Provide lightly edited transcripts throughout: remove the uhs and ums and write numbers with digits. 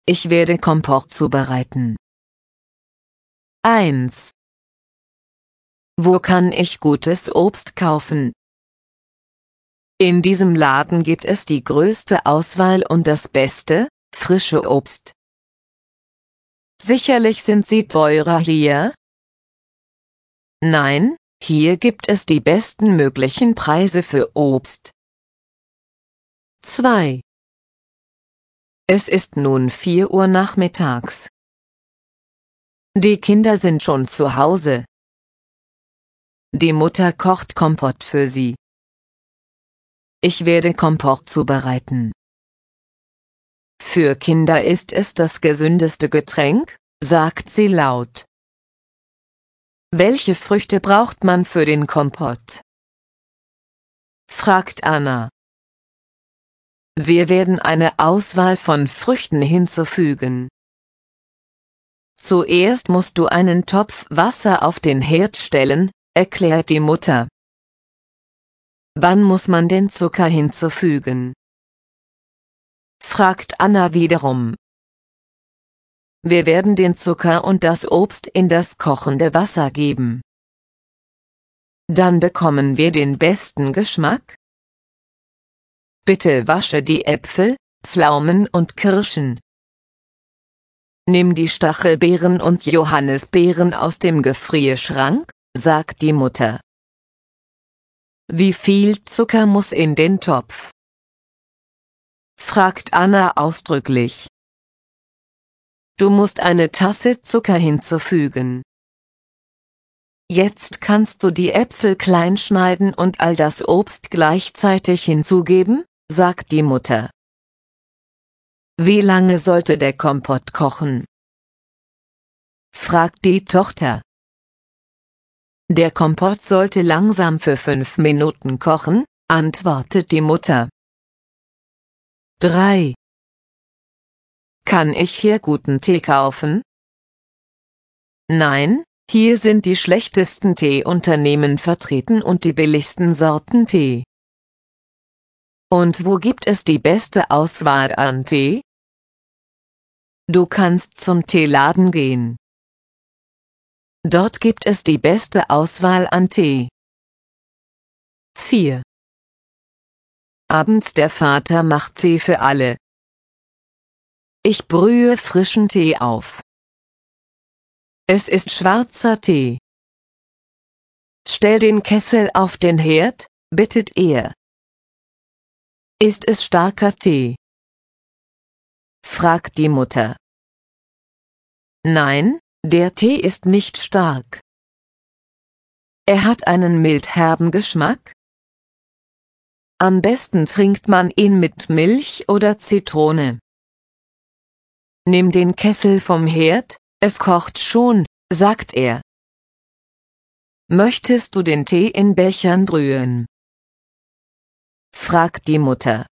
ich werde Kompott zubereiten. 1. Wo kann ich gutes Obst kaufen? In diesem Laden gibt es die größte Auswahl und das beste, frische Obst. Sicherlich sind sie teurer hier? Nein, hier gibt es die besten möglichen Preise für Obst. 2. Es ist nun 4 Uhr nachmittags. Die Kinder sind schon zu Hause. Die Mutter kocht Kompott für sie. Ich werde Kompott zubereiten. Für Kinder ist es das gesündeste Getränk, sagt sie laut. Welche Früchte braucht man für den Kompott? Fragt Anna. Wir werden eine Auswahl von Früchten hinzufügen. Zuerst musst du einen Topf Wasser auf den Herd stellen, erklärt die Mutter. Wann muss man den Zucker hinzufügen? Fragt Anna wiederum. Wir werden den Zucker und das Obst in das kochende Wasser geben. Dann bekommen wir den besten Geschmack. Bitte wasche die Äpfel, Pflaumen und Kirschen. Nimm die Stachelbeeren und Johannisbeeren aus dem Gefrierschrank, sagt die Mutter. Wie viel Zucker muss in den Topf? Fragt Anna ausdrücklich. Du musst eine Tasse Zucker hinzufügen. Jetzt kannst du die Äpfel klein schneiden und all das Obst gleichzeitig hinzugeben, sagt die Mutter. Wie lange sollte der Kompott kochen? Fragt die Tochter. Der Kompott sollte langsam für 5 Minuten kochen, antwortet die Mutter. 3. Kann ich hier guten Tee kaufen? Nein, hier sind die schlechtesten Teeunternehmen vertreten und die billigsten Sorten Tee. Und wo gibt es die beste Auswahl an Tee? Du kannst zum Teeladen gehen. Dort gibt es die beste Auswahl an Tee. 4. Abends der Vater macht Tee für alle. Ich brühe frischen Tee auf. Es ist schwarzer Tee. Stell den Kessel auf den Herd, bittet er. Ist es starker Tee? Fragt die Mutter. Nein, der Tee ist nicht stark. Er hat einen mild-herben Geschmack. Am besten trinkt man ihn mit Milch oder Zitrone. Nimm den Kessel vom Herd, es kocht schon, sagt er. Möchtest du den Tee in Bechern brühen? Fragt die Mutter.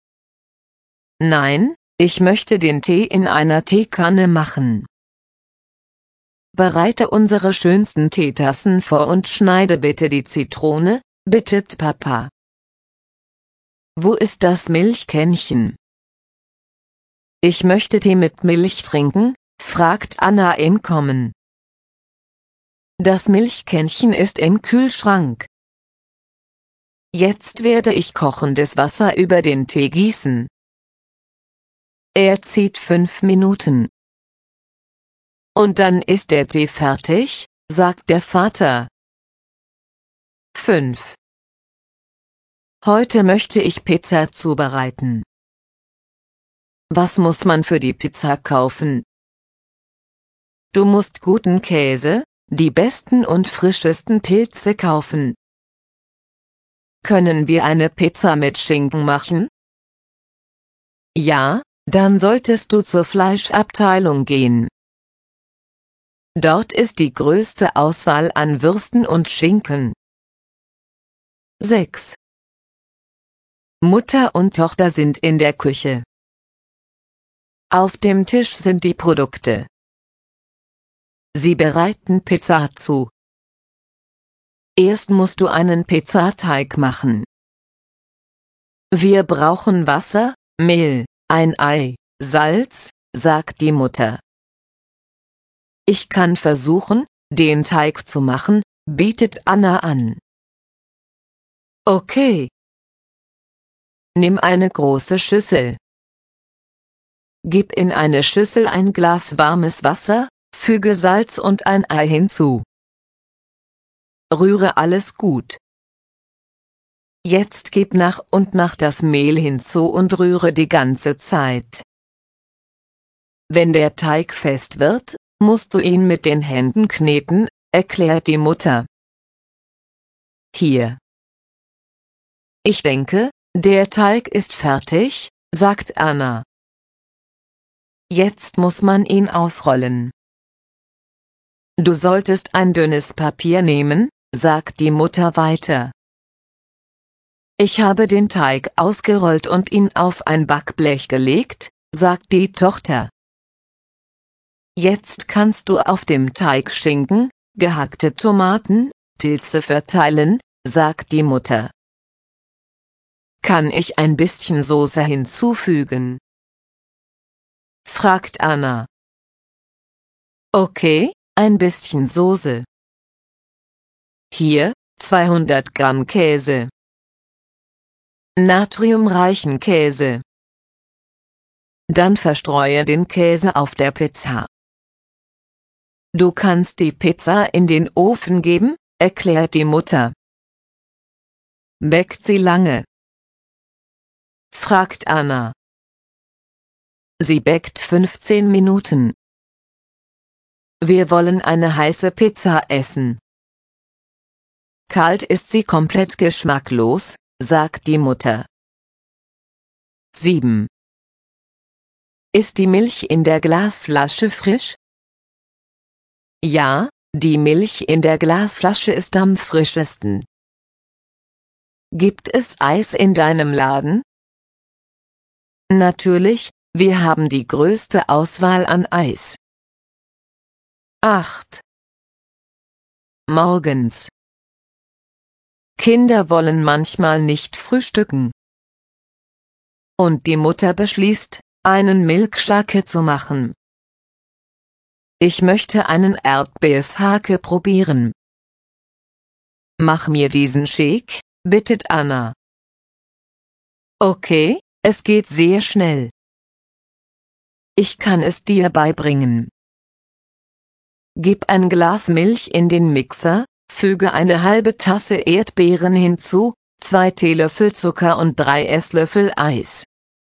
Nein, ich möchte den Tee in einer Teekanne machen. Bereite unsere schönsten Teetassen vor und schneide bitte die Zitrone, bittet Papa. Wo ist das Milchkännchen? Ich möchte Tee mit Milch trinken, fragt Anna im Kommen. Das Milchkännchen ist im Kühlschrank. Jetzt werde ich kochendes Wasser über den Tee gießen. Er zieht 5 Minuten. Und dann ist der Tee fertig, sagt der Vater. 5. Heute möchte ich Pizza zubereiten. Was muss man für die Pizza kaufen? Du musst guten Käse, die besten und frischesten Pilze kaufen. Können wir eine Pizza mit Schinken machen? Ja, dann solltest du zur Fleischabteilung gehen. Dort ist die größte Auswahl an Würsten und Schinken. 6. Mutter und Tochter sind in der Küche. Auf dem Tisch sind die Produkte. Sie bereiten Pizza zu. Erst musst du einen Pizzateig machen. Wir brauchen Wasser, Mehl, ein Ei, Salz, sagt die Mutter. Ich kann versuchen, den Teig zu machen, bietet Anna an. Okay. Nimm eine große Schüssel. Gib in eine Schüssel ein Glas warmes Wasser, füge Salz und ein Ei hinzu. Rühre alles gut. Jetzt gib nach und nach das Mehl hinzu und rühre die ganze Zeit. Wenn der Teig fest wird, musst du ihn mit den Händen kneten, erklärt die Mutter. Hier. Ich denke, der Teig ist fertig, sagt Anna. Jetzt muss man ihn ausrollen. Du solltest ein dünnes Papier nehmen, sagt die Mutter weiter. Ich habe den Teig ausgerollt und ihn auf ein Backblech gelegt, sagt die Tochter. Jetzt kannst du auf dem Teig Schinken, gehackte Tomaten, Pilze verteilen, sagt die Mutter. Kann ich ein bisschen Soße hinzufügen? Fragt Anna. Okay, ein bisschen Soße. Hier, 200 Gramm Käse. Natriumreichen Käse. Dann verstreue den Käse auf der Pizza. Du kannst die Pizza in den Ofen geben, erklärt die Mutter. Bäckt sie lange? Fragt Anna. Sie bäckt 15 Minuten. Wir wollen eine heiße Pizza essen. Kalt ist sie komplett geschmacklos, sagt die Mutter. 7. Ist die Milch in der Glasflasche frisch? Ja, die Milch in der Glasflasche ist am frischesten. Gibt es Eis in deinem Laden? Natürlich, wir haben die größte Auswahl an Eis. 8. Morgens. Kinder wollen manchmal nicht frühstücken. Und die Mutter beschließt, einen Milkshake zu machen. Ich möchte einen Erdbeershake probieren. Mach mir diesen Shake, bittet Anna. Okay, es geht sehr schnell. Ich kann es dir beibringen. Gib ein Glas Milch in den Mixer, füge eine halbe Tasse Erdbeeren hinzu, 2 Teelöffel Zucker und 3 Esslöffel Eis.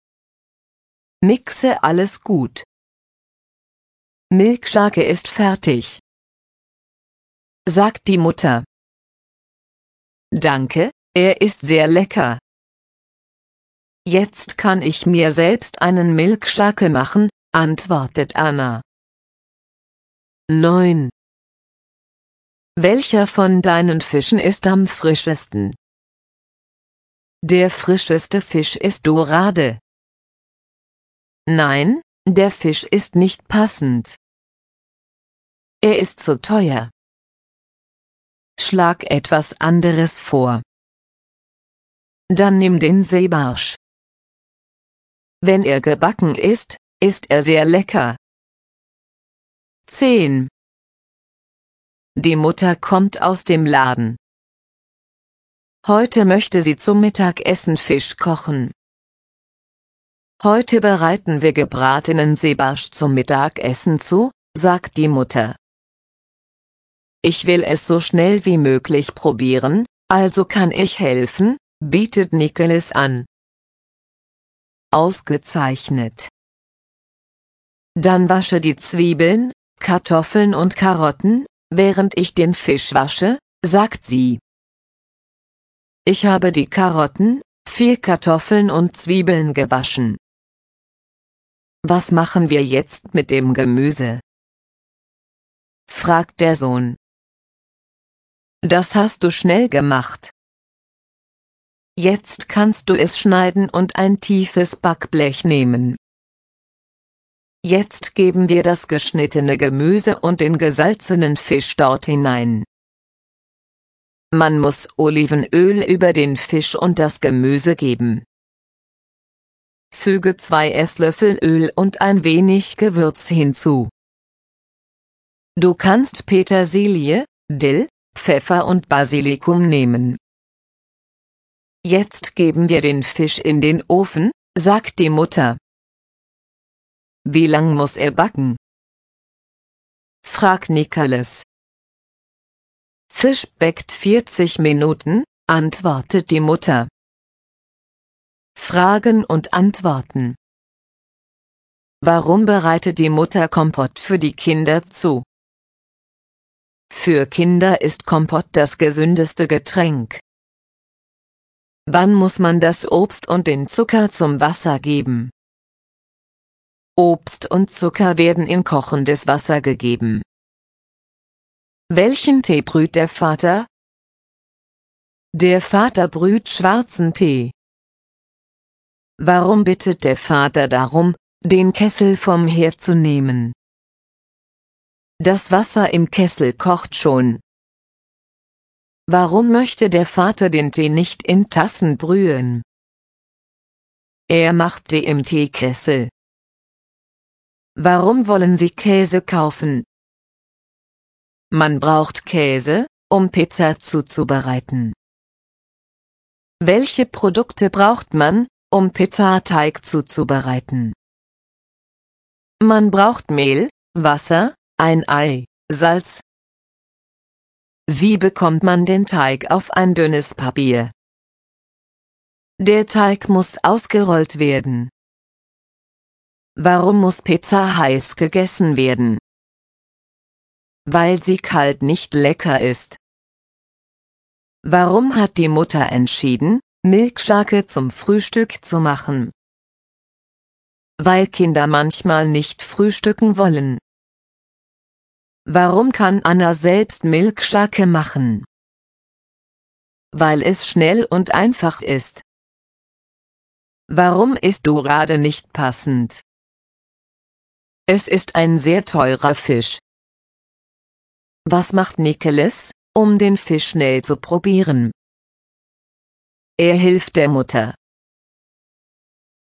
Mixe alles gut. Milkshake ist fertig, sagt die Mutter. Danke, er ist sehr lecker. Jetzt kann ich mir selbst einen Milkshake machen, antwortet Anna. 9. Welcher von deinen Fischen ist am frischesten? Der frischeste Fisch ist Dorade. Nein, der Fisch ist nicht passend. Er ist zu teuer. Schlag etwas anderes vor. Dann nimm den Seebarsch. Wenn er gebacken ist, ist er sehr lecker. 10. Die Mutter kommt aus dem Laden. Heute möchte sie zum Mittagessen Fisch kochen. Heute bereiten wir gebratenen Seebarsch zum Mittagessen zu, sagt die Mutter. Ich will es so schnell wie möglich probieren, also kann ich helfen, bietet Nicholas an. Ausgezeichnet. Dann wasche die Zwiebeln, Kartoffeln und Karotten, während ich den Fisch wasche, sagt sie. Ich habe die Karotten, 4 Kartoffeln und Zwiebeln gewaschen. Was machen wir jetzt mit dem Gemüse? Fragt der Sohn. Das hast du schnell gemacht. Jetzt kannst du es schneiden und ein tiefes Backblech nehmen. Jetzt geben wir das geschnittene Gemüse und den gesalzenen Fisch dort hinein. Man muss Olivenöl über den Fisch und das Gemüse geben. Füge 2 Esslöffel Öl und ein wenig Gewürz hinzu. Du kannst Petersilie, Dill, Pfeffer und Basilikum nehmen. Jetzt geben wir den Fisch in den Ofen, sagt die Mutter. Wie lang muss er backen? Fragt Nicholas. Fisch backt 40 Minuten, antwortet die Mutter. Fragen und Antworten. Warum bereitet die Mutter Kompott für die Kinder zu? Für Kinder ist Kompott das gesündeste Getränk. Wann muss man das Obst und den Zucker zum Wasser geben? Obst und Zucker werden in kochendes Wasser gegeben. Welchen Tee brüht der Vater? Der Vater brüht schwarzen Tee. Warum bittet der Vater darum, den Kessel vom Herd zu nehmen? Das Wasser im Kessel kocht schon. Warum möchte der Vater den Tee nicht in Tassen brühen? Er macht Tee im Teekessel. Warum wollen Sie Käse kaufen? Man braucht Käse, um Pizza zuzubereiten. Welche Produkte braucht man, um Pizzateig zuzubereiten? Man braucht Mehl, Wasser, ein Ei, Salz. Wie bekommt man den Teig auf ein dünnes Papier? Der Teig muss ausgerollt werden. Warum muss Pizza heiß gegessen werden? Weil sie kalt nicht lecker ist. Warum hat die Mutter entschieden, Milchshake zum Frühstück zu machen? Weil Kinder manchmal nicht frühstücken wollen. Warum kann Anna selbst Milchshake machen? Weil es schnell und einfach ist. Warum ist Dorade nicht passend? Es ist ein sehr teurer Fisch. Was macht Nicholas, um den Fisch schnell zu probieren? Er hilft der Mutter.